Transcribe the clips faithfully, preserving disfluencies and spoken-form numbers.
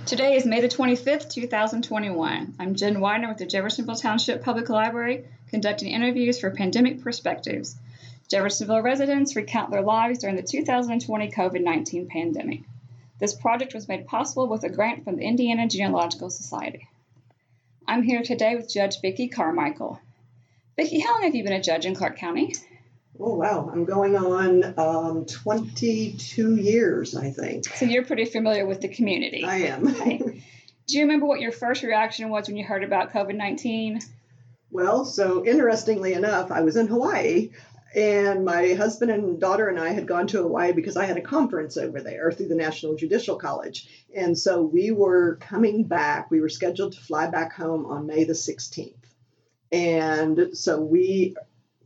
Today is May the twenty-fifth, two thousand twenty-one. I'm Jen Widener with the Jeffersonville Township Public Library, conducting interviews for Pandemic Perspectives. Jeffersonville residents recount their lives during the two thousand twenty COVID nineteen pandemic. This project was made possible with a grant from the Indiana Genealogical Society. I'm here today with Judge Vicki Carmichael. Vicki, how long have you been a judge in Clark County? Oh, wow. I'm going on um, twenty-two years, I think. So you're pretty familiar with the community. I am. Okay. Do you remember what your first reaction was when you heard about COVID nineteen? Well, so interestingly enough, I was in Hawaii, and my husband and daughter and I had gone to Hawaii because I had a conference over there through the National Judicial College. And so we were coming back. We were scheduled to fly back home on May the sixteenth. And so we...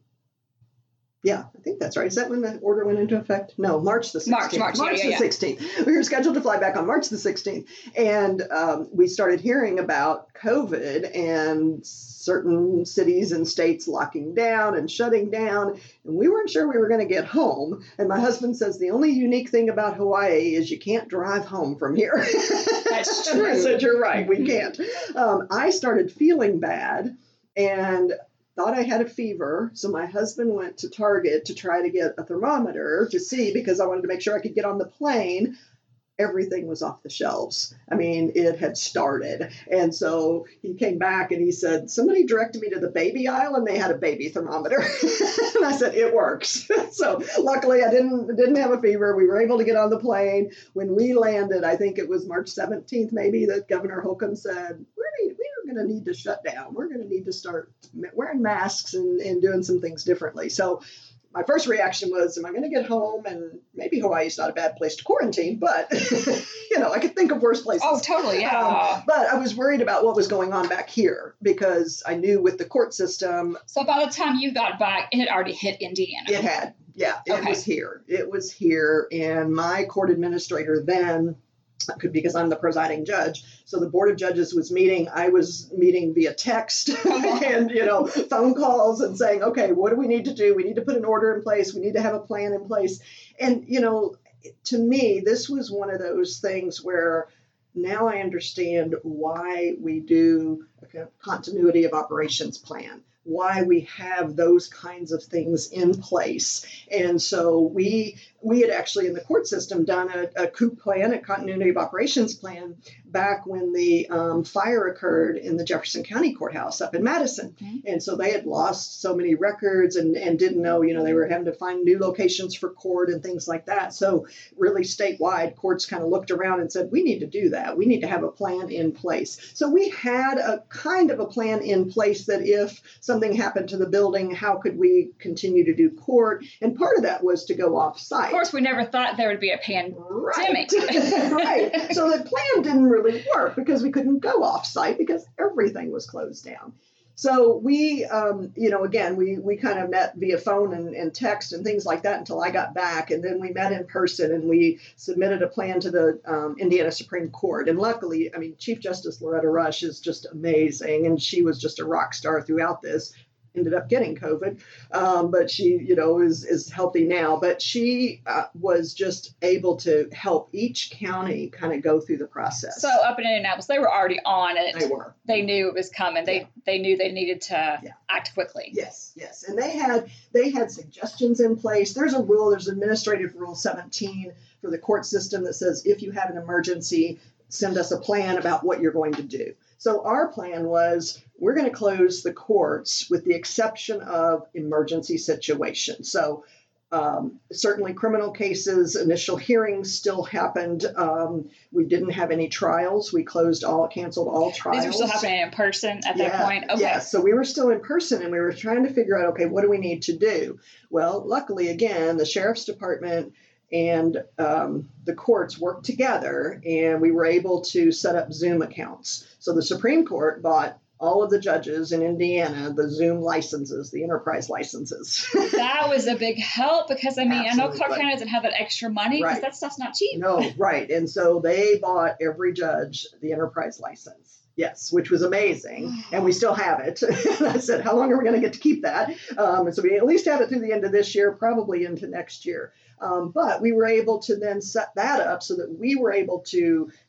Yeah, I think that's right. Is that when the order went into effect? No, March the sixteenth. March, March, March yeah, the yeah, sixteenth. We were scheduled to fly back on March the sixteenth. And um, we started hearing about COVID and certain cities and states locking down and shutting down. And we weren't sure we were going to get home. And my husband says, the only unique thing about Hawaii is you can't drive home from here. That's true. I said, you're right, we can't. Um, I started feeling bad and thought I had a fever, so my husband went to Target to try to get a thermometer to see because I wanted to make sure I could get on the plane. Everything was off the shelves. I mean, it had started. And so he came back and he said, somebody directed me to the baby aisle and they had a baby thermometer. And I said, it works. So luckily I didn't didn't have a fever. We were able to get on the plane. When we landed, I think it was March seventeenth maybe, that Governor Holcomb said, we're we're going to need to shut down. We're going to need to start wearing masks and, and doing some things differently. So my first reaction was, am I going to get home? And maybe Hawaii's not a bad place to quarantine, but, you know, I could think of worse places. Oh, totally, yeah. Um, but I was worried about what was going on back here because I knew with the court system. So by the time you got back, it had already hit Indiana. It had, yeah, it Okay. was here. It was here. And my court administrator then, could because I'm the presiding judge. So the Board of Judges was meeting. I was meeting via text and, you know, phone calls and saying, okay, what do we need to do? We need to put an order in place. We need to have a plan in place. And, you know, to me, this was one of those things where now I understand why we do a kind of continuity of operations plan, why we have those kinds of things in place. And so we we had actually in the court system done a, a C O O P plan, a continuity of operations plan, back when the um, fire occurred in the Jefferson County Courthouse up in Madison. Okay. And so they had lost so many records and, and didn't know, you know, they were having to find new locations for court and things like that. So really statewide, courts kind of looked around and said, we need to do that. We need to have a plan in place. So we had a kind of a plan in place that if something happened to the building, how could we continue to do court? And part of that was to go off site. Of course, we never thought there would be a pandemic. Right. Right. So the plan didn't really work because we couldn't go off site because everything was closed down. So we, um, you know, again, we, we kind of met via phone and, and text and things like that until I got back. And then we met in person and we submitted a plan to the um, Indiana Supreme Court. And luckily, I mean, Chief Justice Loretta Rush is just amazing. And she was just a rock star throughout this. Ended up getting COVID, um, but she, you know, is is healthy now. But she uh, was just able to help each county kind of go through the process. So up in Indianapolis, they were already on it. They were. They knew it was coming. They Yeah. they knew they needed to Yeah. act quickly. Yes, yes, and they had they had suggestions in place. There's a rule. There's Administrative Rule seventeen for the court system that says if you have an emergency, send us a plan about what you're going to do. So our plan was we're going to close the courts with the exception of emergency situations. So um, certainly criminal cases, initial hearings still happened. Um, we didn't have any trials. We closed all, canceled all trials. These were still happening in person at Yeah, that point? Okay. Yeah, so we were still in person and we were trying to figure out, okay, what do we need to do? Well, luckily, again, the Sheriff's Department and um, the courts worked together and we were able to set up Zoom accounts. So the Supreme Court bought all of the judges in Indiana the Zoom licenses, the enterprise licenses. That was a big help because, I mean, I know Absolutely. Clark County doesn't have that extra money because Right. that stuff's not cheap. No, right. And so they bought every judge the enterprise license. Yes, which was amazing. And we still have it. And I said, how long are we going to get to keep that? Um, and so we at least have it through the end of this year, probably into next year. Um, but we were able to then set that up so that we were able to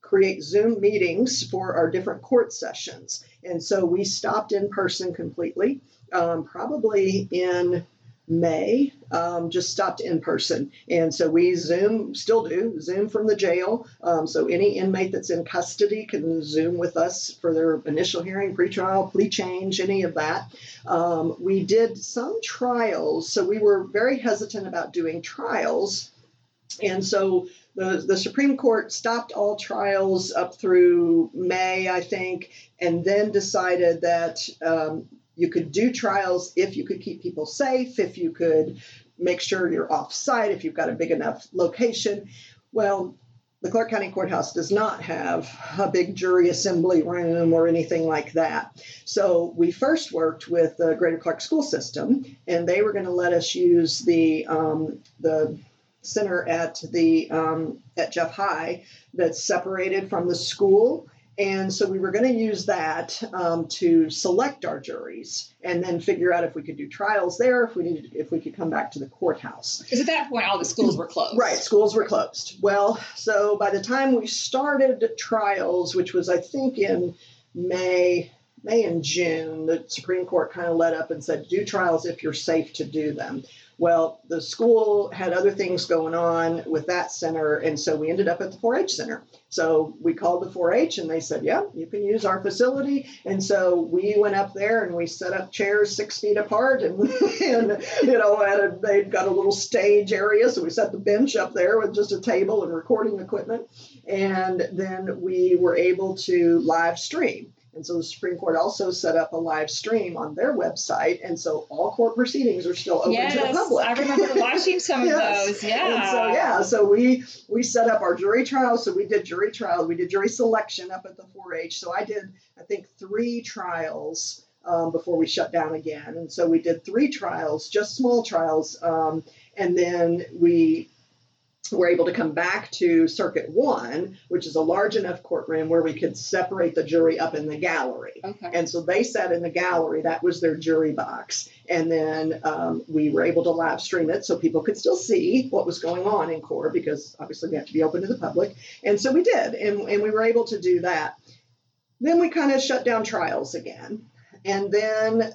create Zoom meetings for our different court sessions. And so we stopped in person completely, um, probably in May, um, just stopped in person. And so we Zoom, still do, Zoom from the jail. Um, so any inmate that's in custody can Zoom with us for their initial hearing, pretrial, plea change, any of that. Um, we did some trials. So we were very hesitant about doing trials. And so the, the Supreme Court stopped all trials up through May, I think, and then decided that um, you could do trials if you could keep people safe, if you could make sure you're off site, if you've got a big enough location. Well, the Clark County Courthouse does not have a big jury assembly room or anything like that. So we first worked with the Greater Clark School System, and they were going to let us use the um, the center at the um, at Jeff High that's separated from the school. And so we were going to use that um, to select our juries and then figure out if we could do trials there, if we needed, if we could come back to the courthouse. Because at that point, all the schools were closed. Right, schools were closed. Well, so by the time we started trials, which was, I think, in May, May and June, the Supreme Court kind of let up and said, do trials if you're safe to do them. Well, the school had other things going on with that center, and so we ended up at the four H center. So we called the four H, and they said, yeah, you can use our facility. And so we went up there, and we set up chairs six feet apart, and, and you know, had a, they'd got a little stage area, so we set the bench up there with just a table and recording equipment. And then we were able to live stream. And so the Supreme Court also set up a live stream on their website. And so all court proceedings are still open yes, to the public. I remember watching some of yes. those. Yeah. And so, yeah, so we, we set up our jury trials. So we did jury trials. We did jury selection up at the four H. So I did, I think, three trials um, before we shut down again. And so we did three trials, just small trials. Um, and then we were able to come back to Circuit One, which is a large enough courtroom where we could separate the jury up in the gallery. Okay. And so they sat in the gallery. That was their jury box. And then um, we were able to live stream it so people could still see what was going on in court, because obviously we have to be open to the public. And so we did, and, and we were able to do that. Then we kind of shut down trials again. And then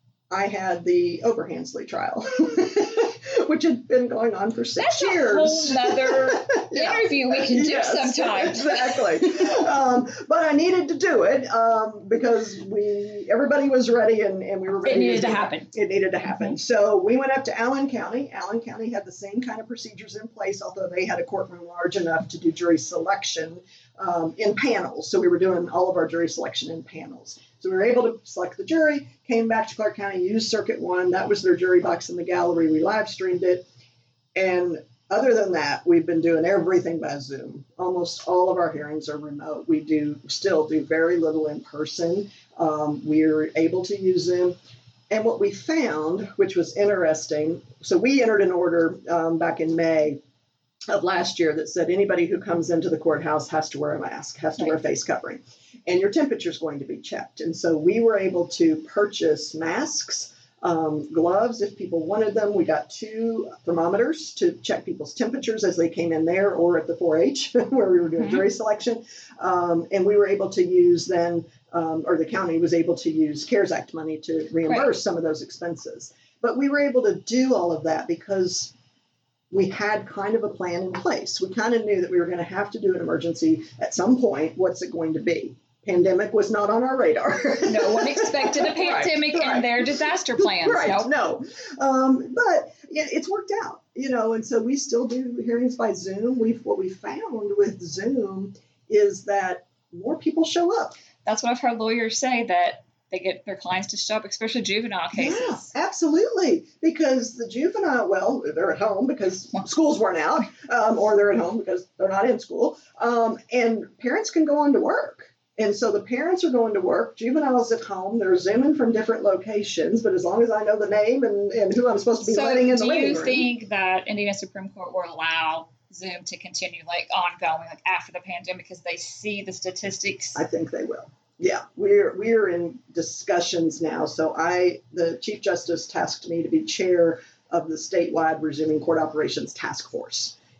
I had the Oberhansley trial. Which had been going on for six That's years. That's a whole nother yeah. interview we can do yes, sometime. Exactly. um, but I needed to do it um, because we everybody was ready and, and we were ready. It needed to, to happen. It needed to happen. Mm-hmm. So we went up to Allen County. Allen County had the same kind of procedures in place, although they had a courtroom large enough to do jury selection um, in panels. So we were doing all of our jury selection in panels. So we were able to select the jury, came back to Clark County, used Circuit One. That was their jury box in the gallery. We live streamed it. And other than that, we've been doing everything by Zoom. Almost all of our hearings are remote. We do still do very little in person. Um, we're able to use Zoom. And what we found, which was interesting, so we entered an order um, back in May of last year that said anybody who comes into the courthouse has to wear a mask, has to right. wear face covering, and your temperature is going to be checked. And so we were able to purchase masks, um, gloves if people wanted them. We got two thermometers to check people's temperatures as they came in there or at the four H where we were doing mm-hmm. jury selection. Um, and we were able to use then, um, or the county was able to use CARES Act money to reimburse right. some of those expenses. But we were able to do all of that because we had kind of a plan in place. We kind of knew that we were going to have to do an emergency at some point. What's it going to be? Pandemic was not on our radar. No one expected a pandemic right, right. in their disaster plans. Right, nope. no. Um, but yeah, it's worked out, you know, and so we still do hearings by Zoom. We've What we found with Zoom is that more people show up. That's what I've heard lawyers say, that they get their clients to show up, especially juvenile cases. Yeah, absolutely. Because the juvenile, well, they're at home because schools weren't out, um, or they're at home because they're not in school. Um, and parents can go on to work. And so the parents are going to work, juveniles at home, they're Zooming from different locations, but as long as I know the name and, and who I'm supposed to be so letting in the living room. So do you think that Indiana Supreme Court will allow Zoom to continue like ongoing, like after the pandemic, because they see the statistics? I think they will. Yeah, we're we're in discussions now. So I, the Chief Justice tasked me to be chair of the statewide resuming court operations task force.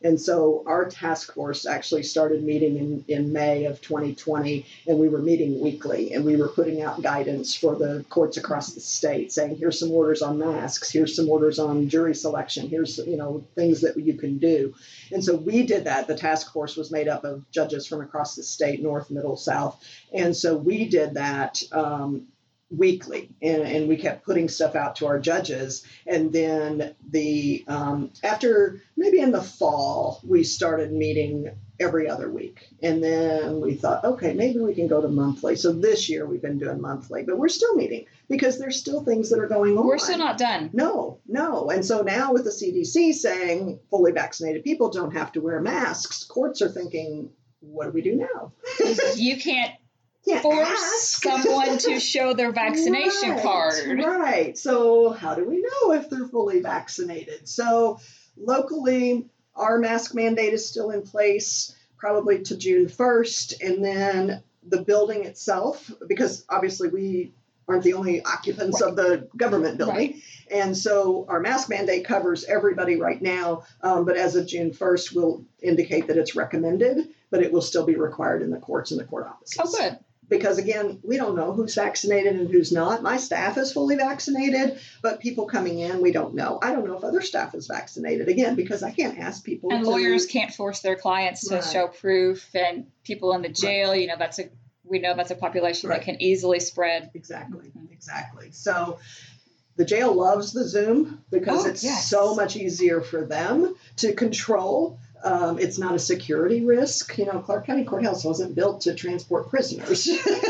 And so our task force actually started meeting in, in May of twenty twenty, and we were meeting weekly, and we were putting out guidance for the courts across the state saying, here's some orders on masks, here's some orders on jury selection, here's, you know, things that you can do. And so we did that. The task force was made up of judges from across the state, north, middle, south. And so we did that um, weekly, and, and we kept putting stuff out to our judges. And then the um, after maybe in the fall, we started meeting every other week. And then we thought, okay, maybe we can go to monthly. So this year we've been doing monthly, but we're still meeting because there's still things that are going on. We're still not done. No, no. And so now with the C D C saying fully vaccinated people don't have to wear masks, courts are thinking, what do we do now? You can't Can't force ask. someone to show their vaccination right, card. Right. So how do we know if they're fully vaccinated? So locally, our mask mandate is still in place, probably to June first. And then the building itself, because obviously we aren't the only occupants right. of the government building. Right. And so our mask mandate covers everybody right now. Um, but as of June first, we'll indicate that it's recommended, but it will still be required in the courts and the court offices. Oh, good. Because, again, we don't know who's vaccinated and who's not. My staff is fully vaccinated, but people coming in, we don't know. I don't know if other staff is vaccinated, again, because I can't ask people. And to, lawyers can't force their clients to right. show proof, and people in the jail, right. you know, that's a we know that's a population right. that can easily spread. Exactly, mm-hmm. exactly. So the jail loves the Zoom because oh, it's yes. so much easier for them to control. Um, it's not a security risk. You know, Clark County Courthouse wasn't built to transport prisoners.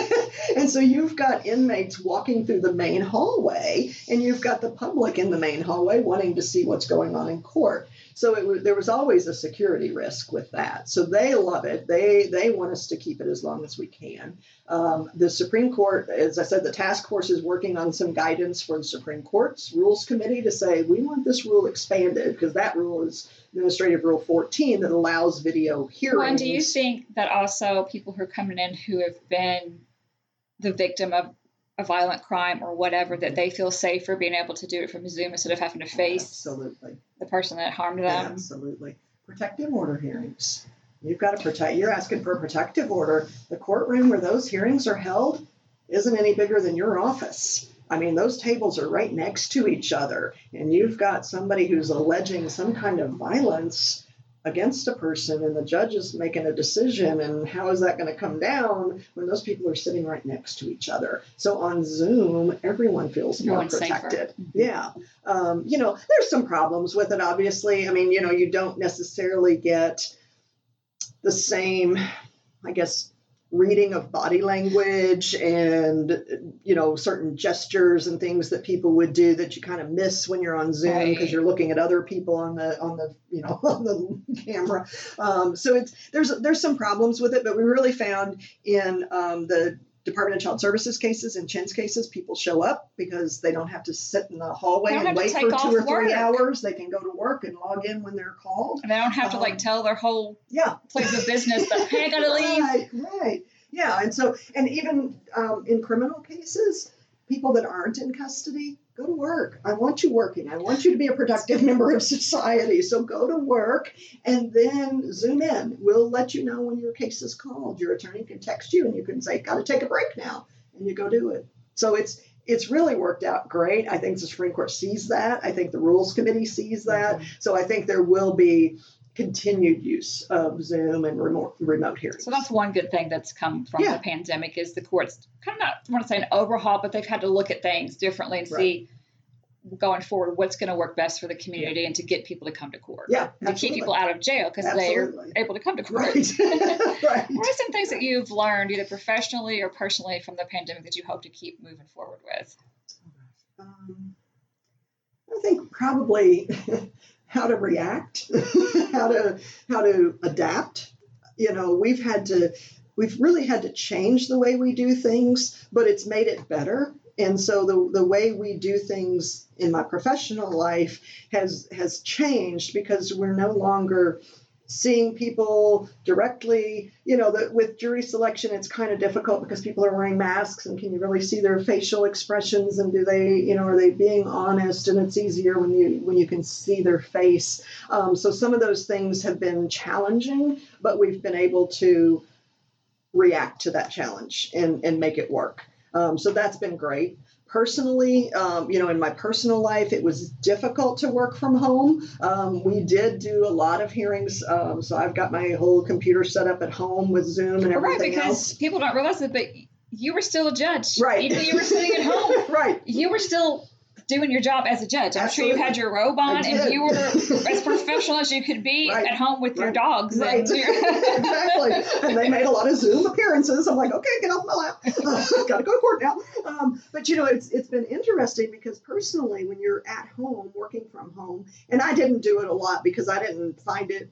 And so you've got inmates walking through the main hallway, and you've got the public in the main hallway wanting to see what's going on in court. So it was, there was always a security risk with that. So they love it. They they want us to keep it as long as we can. Um, the Supreme Court, as I said, the task force is working on some guidance for the Supreme Court's Rules Committee to say, we want this rule expanded, because that rule is Administrative Rule fourteen that allows video hearings. Well, and do you think that also people who are coming in who have been the victim of a violent crime or whatever, that they feel safer being able to do it from Zoom instead of having to face Absolutely. the person that harmed them? Absolutely. Protective order hearings. You've got to protect. You're asking for a protective order. The courtroom where those hearings are held isn't any bigger than your office. I mean, those tables are right next to each other, and you've got somebody who's alleging some kind of violence against a person, and the judge is making a decision, and how is that going to come down when those people are sitting right next to each other? So on Zoom, everyone feels more Everyone's protected. Safer. Yeah. Um, you know, there's some problems with it, obviously. I mean, you know, you don't necessarily get the same, I guess, reading of body language and, you know, certain gestures and things that people would do that you kind of miss when you're on Zoom because right. you're looking at other people on the, on the, you know, on the camera. Um, so it's, there's, there's some problems with it, but we really found in um, the Department of Child Services cases and Chin's cases, people show up because they don't have to sit in the hallway and wait for two or three work. hours. They can go to work and log in when they're called. And they don't have to um, like tell their whole yeah. place of business that, hey, I got to leave. Right, right. Yeah. And so, and even um, in criminal cases, people that aren't in custody, go to work. I want you working. I want you to be a productive member of society. So go to work and then Zoom in. We'll let you know when your case is called. Your attorney can text you and you can say, got to take a break now. And you go do it. So it's it's really worked out great. I think the Supreme Court sees that. I think the Rules Committee sees that. Mm-hmm. So I think there will be continued use of Zoom and remote remote hearings. So that's one good thing that's come from yeah. the pandemic is the courts kind of not I want to say an overhaul, but they've had to look at things differently and right. see going forward what's going to work best for the community yeah. and to get people to come to court. Yeah, and to keep people out of jail because they're able to come to court. Right. Right. What are some things that you've learned either professionally or personally from the pandemic that you hope to keep moving forward with? Um, I think probably how to react, how to how to adapt. You know, we've had to, we've really had to change the way we do things, but it's made it better. And so the the way we do things in my professional life has has changed because we're no longer seeing people directly. You know, the, with jury selection, it's kind of difficult because people are wearing masks, and can you really see their facial expressions, and do they, you know, are they being honest? And it's easier when you when you can see their face. Um, so some of those things have been challenging, but we've been able to react to that challenge and, and make it work. Um, so that's been great. Personally, um, you know, in my personal life, it was difficult to work from home. Um, we did do a lot of hearings. Um, so I've got my whole computer set up at home with Zoom and everything right, because else. people don't realize it, but you were still a judge. Right. Even though you were sitting at home. Right. You were still doing your job as a judge. I'm Absolutely. sure you had your robe on and you were as professional as you could be right. at home with right. your dogs. Right. And your exactly. And they made a lot of Zoom appearances. I'm like, okay, get off my lap. Uh, Got to go to court now. Um, but, you know, it's it's been interesting because personally, when you're at home, working from home, and I didn't do it a lot because I didn't find it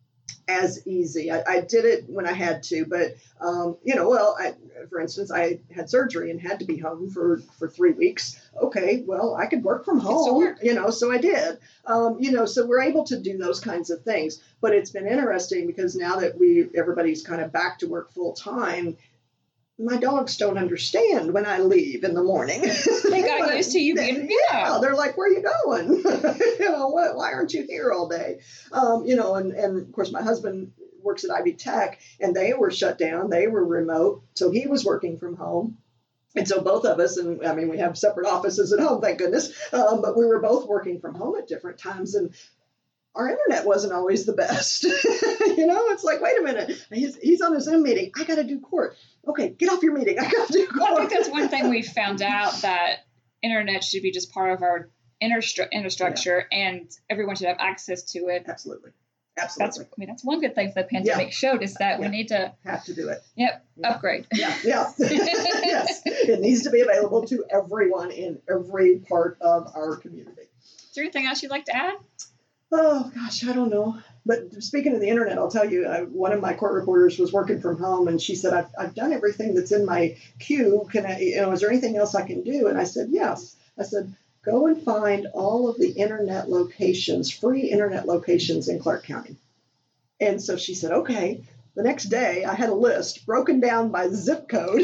as easy. I, I did it when I had to, but, um, you know, well, I, for instance, I had surgery and had to be home for, for three weeks. Okay, well, I could work from home, work. you know, so I did. Um, you know, so we're able to do those kinds of things. But it's been interesting because now that we everybody's kind of back to work full time, my dogs don't understand when I leave in the morning. They got used to you being yeah. They're like, "Where are you going? you know, what? Why aren't you here all day?" Um, you know, and and of course, my husband works at Ivy Tech, and they were shut down. They were remote, so he was working from home. And so both of us, and I mean, we have separate offices at home, thank goodness, um, but we were both working from home at different times, and our internet wasn't always the best. you know, it's like, wait a minute, he's, he's on a Zoom meeting. I got to do court. Okay, get off your meeting. I got to do court. Well, I think that's one thing we found out, that internet should be just part of our infrastructure, infrastructure yeah. and everyone should have access to it. Absolutely. Absolutely. That's, I mean, that's one good thing the pandemic yeah. showed is that yeah. we need to have to do it. Yep. Yeah. Upgrade. Yeah. Yeah. yes. It needs to be available to everyone in every part of our community. Is there anything else you'd like to add? Oh, gosh, I don't know. But speaking of the internet, I'll tell you, I, one of my court reporters was working from home, and she said, I've, I've done everything that's in my queue. Can I, you know, is there anything else I can do? And I said, yes. I said, go and find all of the internet locations, free internet locations in Clark County. And so she said, okay. The next day, I had a list broken down by zip code.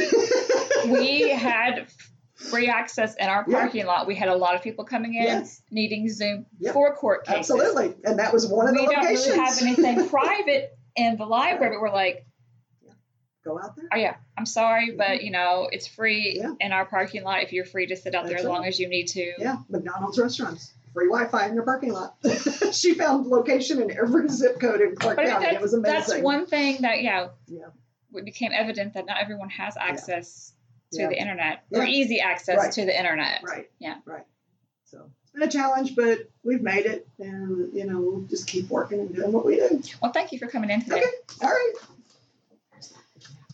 We had free access in our parking yeah. lot. We had a lot of people coming in yes. needing Zoom yep. for court cases. Absolutely. And that was one of we the locations. We don't really have anything private in the library, but we're like, yeah. go out there. Oh, yeah. I'm sorry, mm-hmm. but, you know, it's free yeah. in our parking lot if you're free to sit out That's there as right. long as you need to. Yeah. McDonald's restaurants. Free Wi-Fi in your parking lot. She found location in every zip code in Clark County. It was amazing. That's one thing that, yeah, yeah. it became evident that not everyone has access yeah. to yeah. the internet yeah. or easy access right. to the internet. Right. Yeah. Right. So it's been a challenge, but we've made it, and, you know, we'll just keep working and doing what we do. Well, thank you for coming in today. Okay. All right.